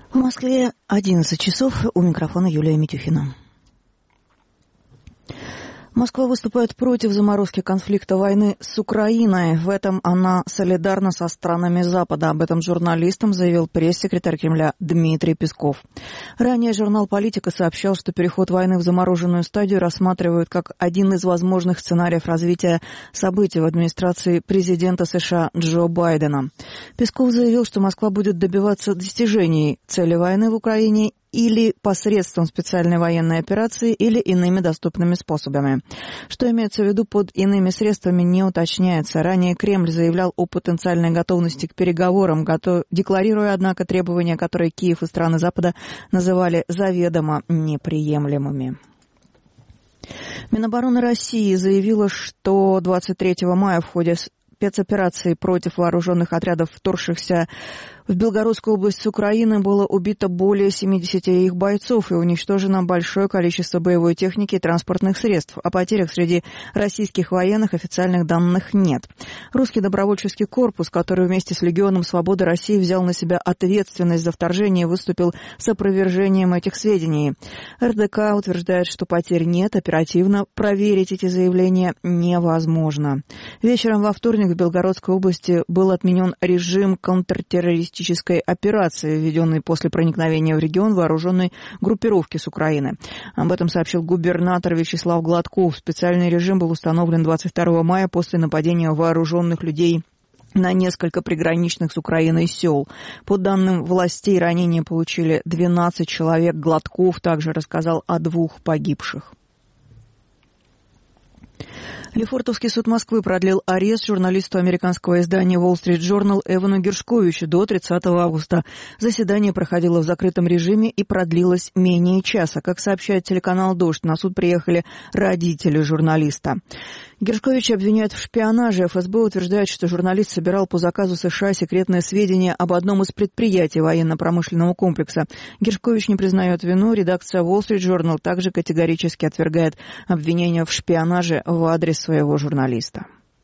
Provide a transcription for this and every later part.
В Москве 11 часов. У микрофона Юлия Митюхина. Москва выступает против заморозки конфликта войны с Украиной. В этом она солидарна со странами Запада. Об этом журналистам заявил пресс-секретарь Кремля Дмитрий Песков. Ранее журнал «Политика» сообщал, что переход войны в замороженную стадию рассматривают как один из возможных сценариев развития событий в администрации президента США Джо Байдена. Песков заявил, что Москва будет добиваться достижений цели войны в Украине или посредством специальной военной операции, или иными доступными способами. Что имеется в виду под иными средствами, не уточняется. Ранее Кремль заявлял о потенциальной готовности к переговорам, декларируя, однако, требования, которые Киев и страны Запада называли заведомо неприемлемыми. Минобороны России заявила, что 23 мая в ходе спецоперации против вооруженных отрядов, вторгшихся в Белгородскую область с Украины, было убито более 70 их бойцов и уничтожено большое количество боевой техники и транспортных средств. О потерях среди российских военных официальных данных нет. Русский добровольческий корпус, который вместе с Легионом Свободы России взял на себя ответственность за вторжение, выступил с опровержением этих сведений. РДК утверждает, что потерь нет, оперативно проверить эти заявления невозможно. Вечером во вторник в Белгородской области был отменен режим контртеррористической операции, введенной после проникновения в регион вооруженной группировки с Украины. Об этом сообщил губернатор Вячеслав Гладков. Специальный режим был установлен 22 мая после нападения вооруженных людей на несколько приграничных с Украиной сел. По данным властей, ранения получили 12 человек. Гладков также рассказал о 2 погибших. Лефортовский суд Москвы продлил арест журналисту американского издания Wall Street Journal Эвану Гершковичу до 30 августа. Заседание проходило в закрытом режиме и продлилось менее часа. Как сообщает телеканал «Дождь», на суд приехали родители журналиста. Гершковича обвиняют в шпионаже. ФСБ утверждает, что журналист собирал по заказу США секретные сведения об одном из предприятий военно-промышленного комплекса. Гершкович не признает вину. Редакция Wall Street Journal также категорически отвергает обвинения в шпионаже в адрес своего журналиста.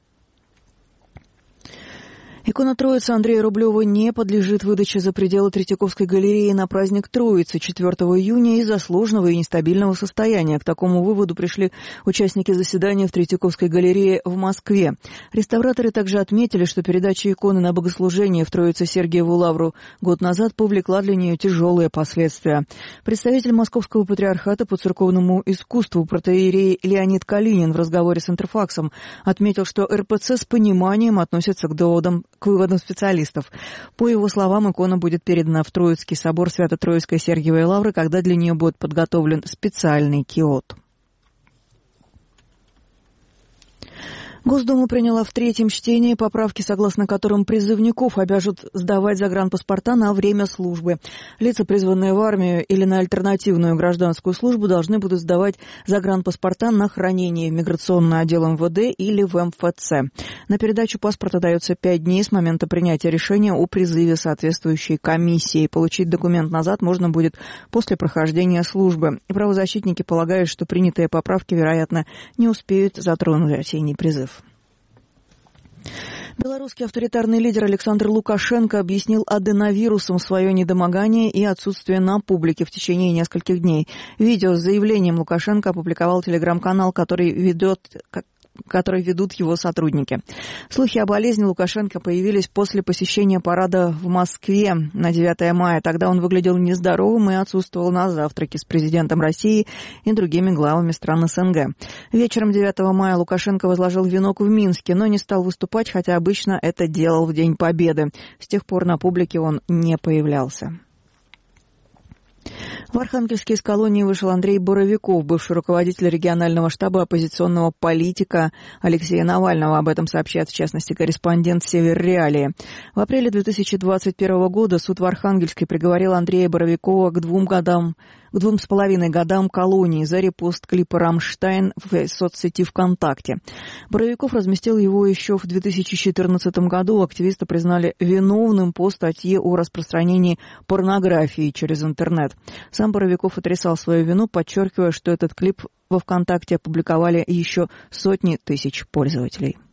Икона Троицы Андрея Рублева не подлежит выдаче за пределы Третьяковской галереи на праздник Троицы 4 июня из-за сложного и нестабильного состояния. К такому выводу пришли участники заседания в Третьяковской галерее в Москве. Реставраторы также отметили, что передача иконы на богослужение в Троице-Сергиеву Лавру год назад повлекла для нее тяжелые последствия. Представитель Московского патриархата по церковному искусству протоиерей Леонид Калинин в разговоре с Интерфаксом отметил, что РПЦ с пониманием относится к выводам специалистов. По его словам, икона будет передана в Троицкий собор Свято-Троицкой Сергиевой Лавры, когда для нее будет подготовлен специальный киот. Госдума приняла в третьем чтении поправки, согласно которым призывников обяжут сдавать загранпаспорта на время службы. Лица, призванные в армию или на альтернативную гражданскую службу, должны будут сдавать загранпаспорта на хранение в миграционный отдел МВД или в МФЦ. На передачу паспорта дается 5 дней с момента принятия решения о призыве соответствующей комиссии. Получить документ назад можно будет после прохождения службы. И правозащитники полагают, что принятые поправки, вероятно, не успеют затронуть осенний призыв. Белорусский авторитарный лидер Александр Лукашенко объяснил аденовирусом свое недомогание и отсутствие на публике в течение нескольких дней. Видео с заявлением Лукашенко опубликовал телеграм-канал, который ведут его сотрудники. Слухи о болезни Лукашенко появились после посещения парада в Москве на 9 мая. Тогда он выглядел нездоровым и отсутствовал на завтраке с президентом России и другими главами стран СНГ. Вечером 9 мая Лукашенко возложил венок в Минске, но не стал выступать, хотя обычно это делал в День Победы. С тех пор на публике он не появлялся. В Архангельске из колонии вышел Андрей Боровиков, бывший руководитель регионального штаба оппозиционного политика Алексея Навального. Об этом сообщает, в частности, корреспондент «Север Реалии». В апреле 2021 года суд в Архангельске приговорил Андрея Боровикова к 2,5 годам колонии за репост клипа «Рамштайн» в соцсети ВКонтакте. Боровиков разместил его еще в 2014 году. Активиста признали виновным по статье о распространении порнографии через интернет. Сам Боровиков отрицал свою вину, подчеркивая, что этот клип во ВКонтакте опубликовали еще сотни тысяч пользователей.